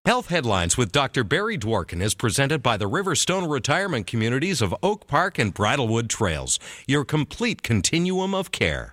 Health Headlines with Dr. Barry Dworkin is presented by the Riverstone Retirement Communities of Oak Park and Bridlewood Trails, your complete continuum of care.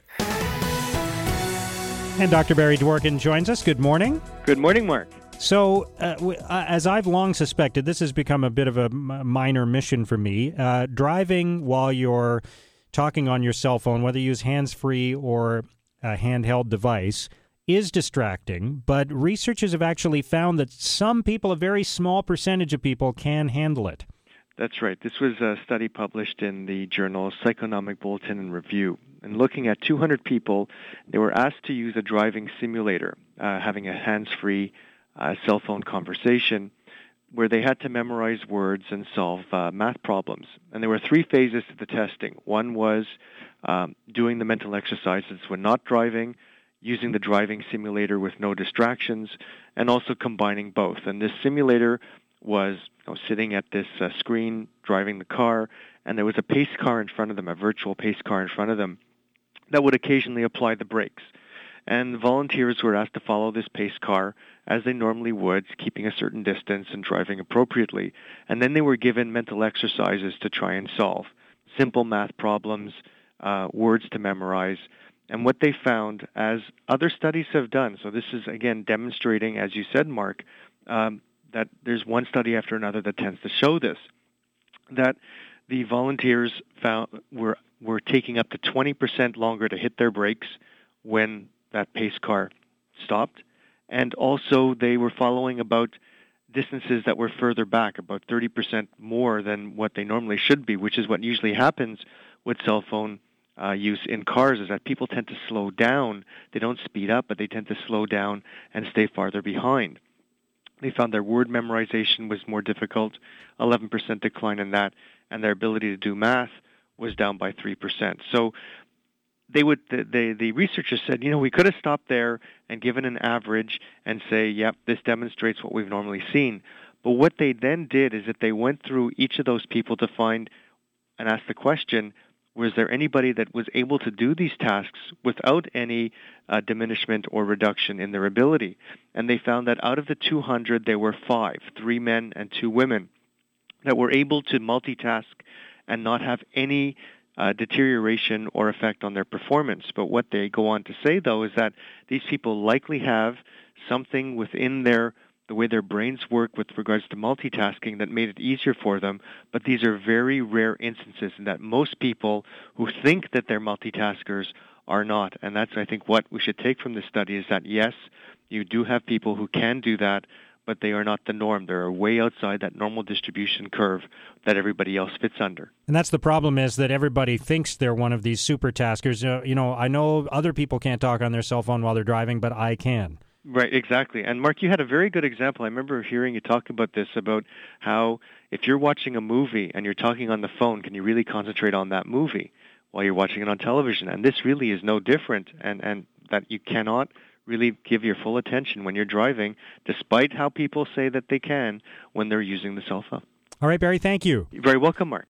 And Dr. Barry Dworkin joins us. Good morning. Good morning, Mark. So, as I've long suspected, this has become a bit of a minor mission for me. Driving while you're talking on your cell phone, whether you use hands-free or a handheld device, is distracting, but researchers have actually found that some people, a very small percentage of people, can handle it. That's right. This was a study published in the journal Psychonomic Bulletin and Review. And looking at 200 people, they were asked to use a driving simulator, having a hands-free cell phone conversation, where they had to memorize words and solve math problems. And there were 3 phases to the testing. One was doing the mental exercises when not driving, using the driving simulator with no distractions, and also combining both. And this simulator was sitting at this screen, driving the car, and there was a pace car in front of them, a virtual pace car in front of them, that would occasionally apply the brakes. And volunteers were asked to follow this pace car as they normally would, keeping a certain distance and driving appropriately. And then they were given mental exercises to try and solve. Simple math problems, words to memorize. And what they found, as other studies have done, so this is, again, demonstrating, as you said, Mark, that there's one study after another that tends to show this, that the volunteers were taking up to 20% longer to hit their brakes when that pace car stopped. And also they were following about distances that were further back, about 30% more than what they normally should be, which is what usually happens with cell phone use in cars, is that people tend to slow down. They don't speed up, but they tend to slow down and stay farther behind. They found their word memorization was more difficult, 11% decline in that, and their ability to do math was down by 3%. So the researchers said, we could have stopped there and given an average and say, yep, this demonstrates what we've normally seen. But what they then did is that they went through each of those people to find and ask the question, was there anybody that was able to do these tasks without any diminishment or reduction in their ability? And they found that out of the 200, there were 5, 3 men and 2 women, that were able to multitask and not have any deterioration or effect on their performance. But what they go on to say, though, is that these people likely have something within the way their brains work with regards to multitasking that made it easier for them, but these are very rare instances, and that most people who think that they're multitaskers are not. And that's, I think, what we should take from this study, is that, yes, you do have people who can do that, but they are not the norm. They're way outside that normal distribution curve that everybody else fits under. And that's the problem, is that everybody thinks they're one of these super taskers. I know other people can't talk on their cell phone while they're driving, but I can. Right, exactly. And Mark, you had a very good example. I remember hearing you talk about this, about how if you're watching a movie and you're talking on the phone, can you really concentrate on that movie while you're watching it on television? And this really is no different, and that you cannot really give your full attention when you're driving, despite how people say that they can when they're using the cell phone. All right, Barry, thank you. You're very welcome, Mark.